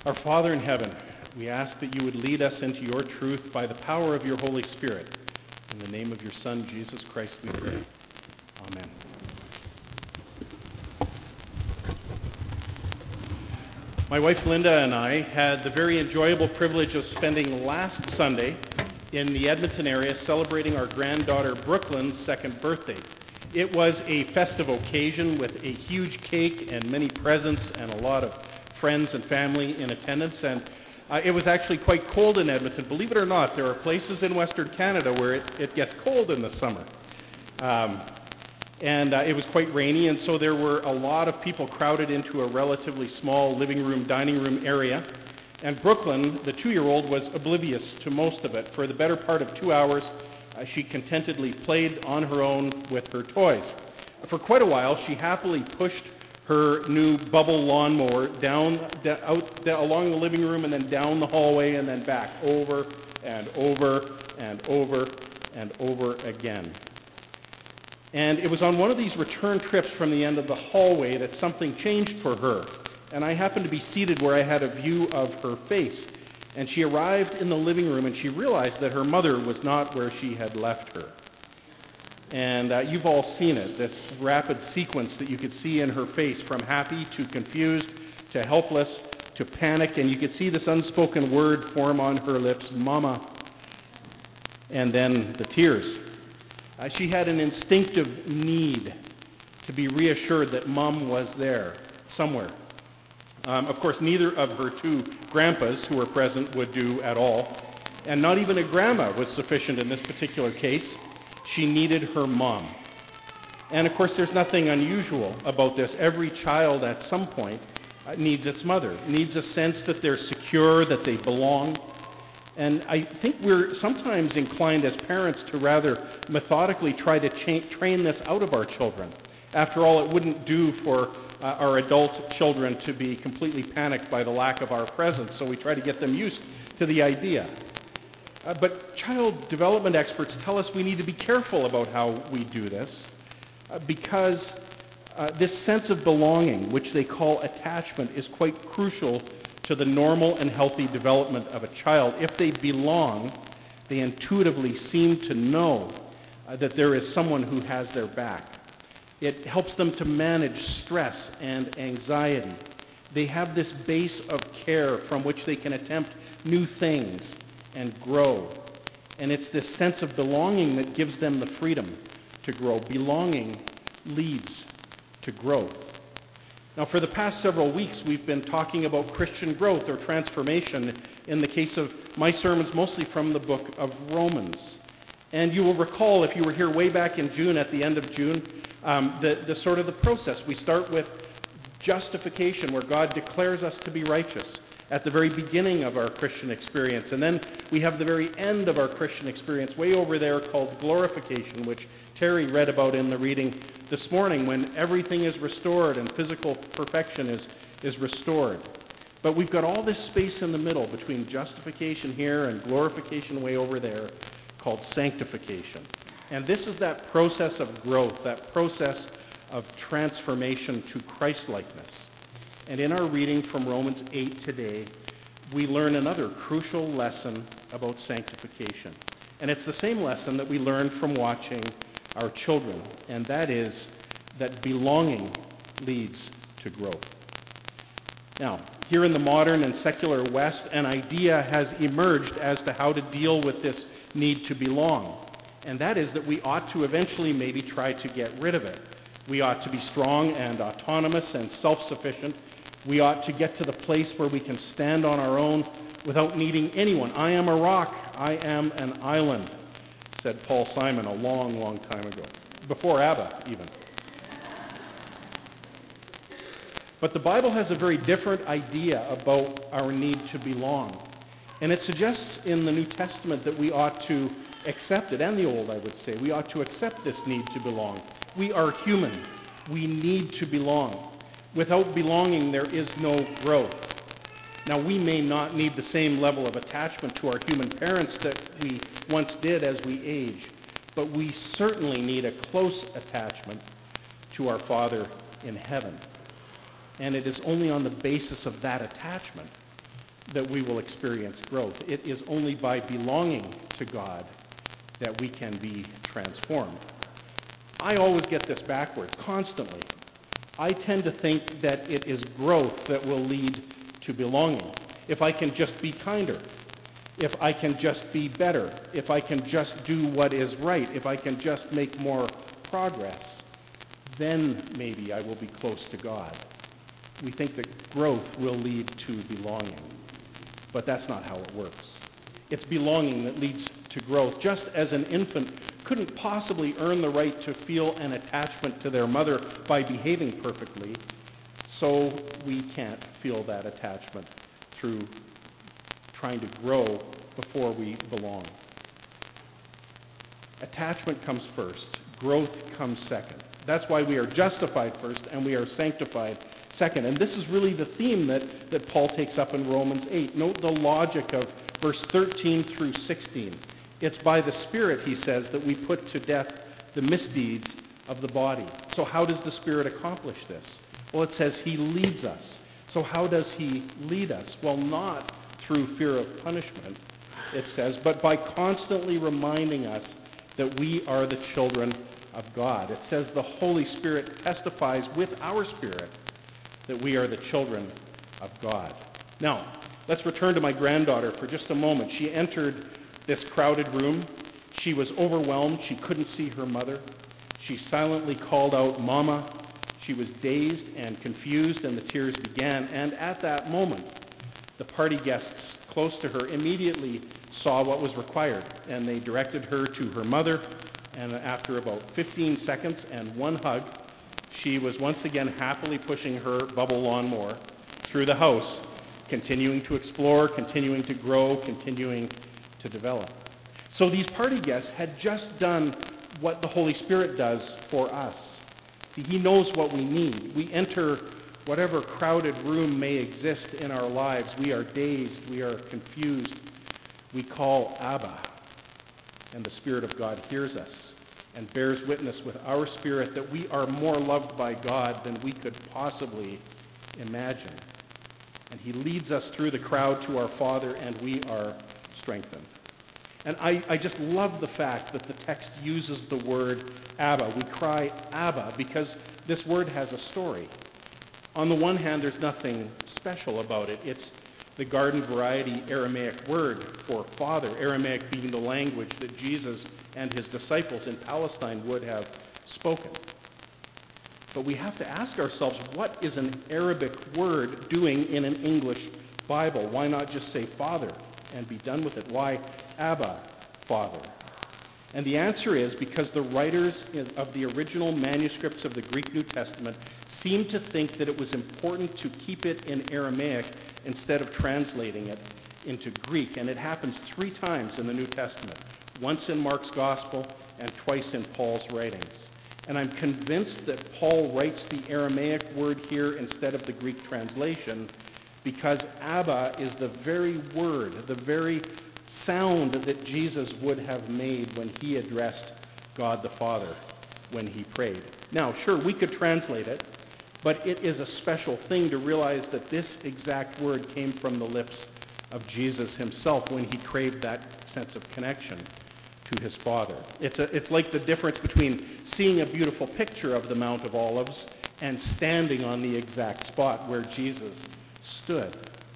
Our Father in heaven, we ask that you would lead us into your truth by the power of your Holy Spirit. In the name of your Son, Jesus Christ, we pray. Amen. My wife Linda and I had the very enjoyable privilege of spending last Sunday in the Edmonton area celebrating our granddaughter Brooklyn's second birthday. It was a festive occasion with a huge cake and many presents and a lot of friends and family in attendance, and it was actually quite cold in Edmonton. Believe it or not, there are places in Western Canada where it gets cold in the summer. And it was quite rainy, and so there were a lot of people crowded into a relatively small living room, dining room area. And Brooklyn, the 2-year-old, was oblivious to most of it. For the better part of 2 hours, she contentedly played on her own with her toys. For quite a while, she happily pushed her new bubble lawnmower out along the living room and then down the hallway and then back over and over and over and over again. And it was on one of these return trips from the end of the hallway that something changed for her. And I happened to be seated where I had a view of her face. And she arrived in the living room and she realized that her mother was not where she had left her. And you've all seen it, this rapid sequence that you could see in her face, from happy to confused to helpless to panic. And you could see this unspoken word form on her lips, Mama. And then the tears. She had an instinctive need to be reassured that Mom was there somewhere. Of course, neither of her 2 grandpas who were present would do at all. And not even a grandma was sufficient in this particular case. She needed her mom. And of course, there's nothing unusual about this. Every child at some point needs its mother, needs a sense that they're secure, that they belong. And I think we're sometimes inclined as parents to rather methodically try to train this out of our children. After all, it wouldn't do for our adult children to be completely panicked by the lack of our presence, so we try to get them used to the idea. But child development experts tell us we need to be careful about how we do this, because this sense of belonging, which they call attachment, is quite crucial to the normal and healthy development of a child. If they belong, they intuitively seem to know that there is someone who has their back. It helps them to manage stress and anxiety. They have this base of care from which they can attempt new things and grow. And it's this sense of belonging that gives them the freedom to grow. Belonging leads to growth. Now, for the past several weeks, we've been talking about Christian growth or transformation, in the case of my sermons, mostly from the book of Romans. And you will recall, if you were here way back in June, at the end of June, the sort of the process. We start with justification, where God declares us to be righteous at the very beginning of our Christian experience. And then we have the very end of our Christian experience, way over there, called glorification, which Terry read about in the reading this morning, when everything is restored and physical perfection is restored. But we've got all this space in the middle between justification here and glorification way over there, called sanctification. And this is that process of growth, that process of transformation to Christ-likeness. And in our reading from Romans 8 today, we learn another crucial lesson about sanctification. And it's the same lesson that we learned from watching our children, and that is that belonging leads to growth. Now, here in the modern and secular West, an idea has emerged as to how to deal with this need to belong. And that is that we ought to eventually maybe try to get rid of it. We ought to be strong and autonomous and self-sufficient. We ought to get to the place where we can stand on our own without needing anyone. I am a rock. I am an island, said Paul Simon a long, long time ago, before ABBA even. But the Bible has a very different idea about our need to belong. And it suggests in the New Testament that we ought to accept it, and the Old, I would say. We ought to accept this need to belong. We are human. We need to belong. Without belonging, there is no growth. Now, we may not need the same level of attachment to our human parents that we once did as we age, but we certainly need a close attachment to our Father in heaven. And it is only on the basis of that attachment that we will experience growth. It is only by belonging to God that we can be transformed. I always get this backwards, constantly. I tend to think that it is growth that will lead to belonging. If I can just be kinder, if I can just be better, if I can just do what is right, if I can just make more progress, then maybe I will be close to God. We think that growth will lead to belonging, but that's not how it works. It's belonging that leads to growth. Just as an infant couldn't possibly earn the right to feel an attachment to their mother by behaving perfectly, so we can't feel that attachment through trying to grow before we belong. Attachment comes first. Growth comes second. That's why we are justified first and we are sanctified second. And this is really the theme that Paul takes up in Romans 8. Note the logic of verse 13 through 16. It's by the Spirit, he says, that we put to death the misdeeds of the body. So how does the Spirit accomplish this? Well, it says he leads us. So how does he lead us? Well, not through fear of punishment, it says, but by constantly reminding us that we are the children of God. It says the Holy Spirit testifies with our spirit that we are the children of God. Now, let's return to my granddaughter for just a moment. She entered this crowded room. She was overwhelmed. She couldn't see her mother. She silently called out, "Mama." She was dazed and confused, and the tears began. And at that moment, the party guests close to her immediately saw what was required, and they directed her to her mother. And after about 15 seconds and one hug, she was once again happily pushing her bubble lawnmower through the house, continuing to explore, continuing to grow, continuing to develop. So these party guests had just done what the Holy Spirit does for us. See, he knows what we need. We enter whatever crowded room may exist in our lives. We are dazed. We are confused. We call Abba. And the Spirit of God hears us and bears witness with our spirit that we are more loved by God than we could possibly imagine. And he leads us through the crowd to our Father, and we are strengthened. And I just love the fact that the text uses the word Abba. We cry Abba because this word has a story. On the one hand, there's nothing special about it. It's the garden variety Aramaic word for father, Aramaic being the language that Jesus and his disciples in Palestine would have spoken. But we have to ask ourselves, what is an Arabic word doing in an English Bible? Why not just say father and be done with it? Why Abba, Father? And the answer is because the writers of the original manuscripts of the Greek New Testament seemed to think that it was important to keep it in Aramaic instead of translating it into Greek. And it happens 3 times in the New Testament, once in Mark's Gospel and twice in Paul's writings. And I'm convinced that Paul writes the Aramaic word here instead of the Greek translation because Abba is the very word, the very sound that Jesus would have made when he addressed God the Father when he prayed. Now, sure, we could translate it, but it is a special thing to realize that this exact word came from the lips of Jesus himself when he craved that sense of connection to his Father. It's like the difference between seeing a beautiful picture of the Mount of Olives and standing on the exact spot where Jesus stood.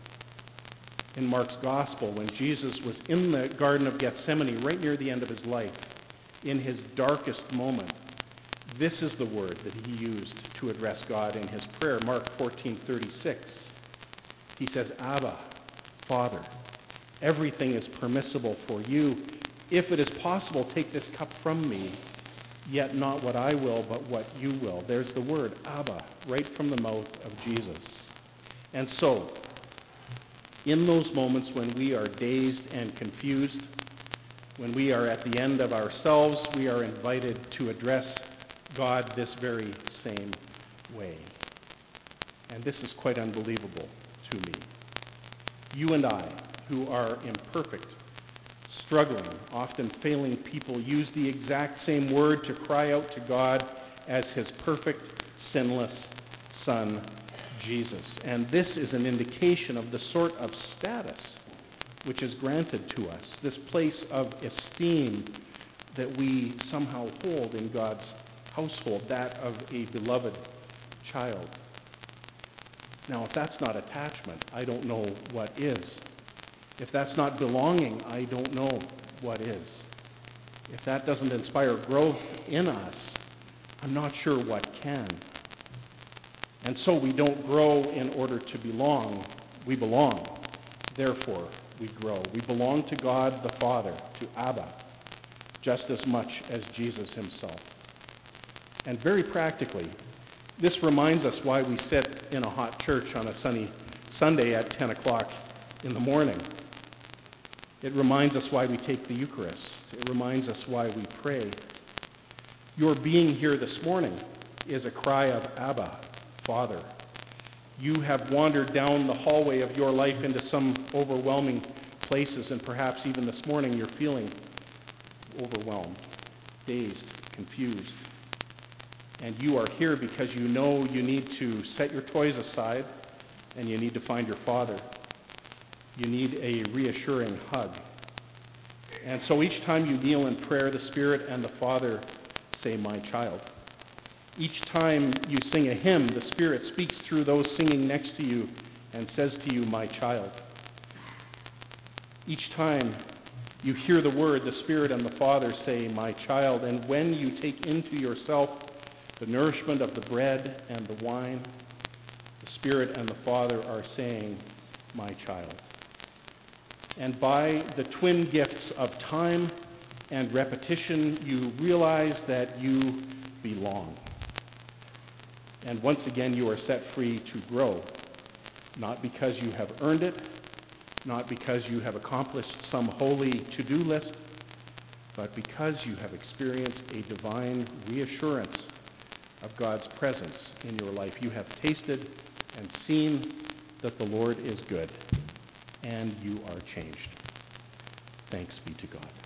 In Mark's Gospel, when Jesus was in the Garden of Gethsemane, right near the end of his life, in his darkest moment, this is the word that he used to address God in his prayer. Mark 14:36. He says, Abba, Father, everything is permissible for you. If it is possible, take this cup from me, yet not what I will, but what you will. There's the word, Abba, right from the mouth of Jesus. And so, in those moments when we are dazed and confused, when we are at the end of ourselves, we are invited to address God this very same way. And this is quite unbelievable to me. You and I, who are imperfect, struggling, often failing people, use the exact same word to cry out to God as his perfect, sinless Son, Jesus. And this is an indication of the sort of status which is granted to us, this place of esteem that we somehow hold in God's household, that of a beloved child. Now, if that's not attachment, I don't know what is. If that's not belonging, I don't know what is. If that doesn't inspire growth in us, I'm not sure what can. And so we don't grow in order to belong. We belong. Therefore, we grow. We belong to God the Father, to Abba, just as much as Jesus himself. And very practically, this reminds us why we sit in a hot church on a sunny Sunday at 10 o'clock in the morning. It reminds us why we take the Eucharist. It reminds us why we pray. Your being here this morning is a cry of Abba, Father. You have wandered down the hallway of your life into some overwhelming places, and perhaps even this morning you're feeling overwhelmed, dazed, confused. And you are here because you know you need to set your toys aside and you need to find your Father. You need a reassuring hug. And so each time you kneel in prayer, the Spirit and the Father say, "My child." Each time you sing a hymn, the Spirit speaks through those singing next to you and says to you, "My child." Each time you hear the word, the Spirit and the Father say, "My child." And when you take into yourself the nourishment of the bread and the wine, the Spirit and the Father are saying, "My child." And by the twin gifts of time and repetition, you realize that you belong. And once again, you are set free to grow, not because you have earned it, not because you have accomplished some holy to-do list, but because you have experienced a divine reassurance of God's presence in your life. You have tasted and seen that the Lord is good, and you are changed. Thanks be to God.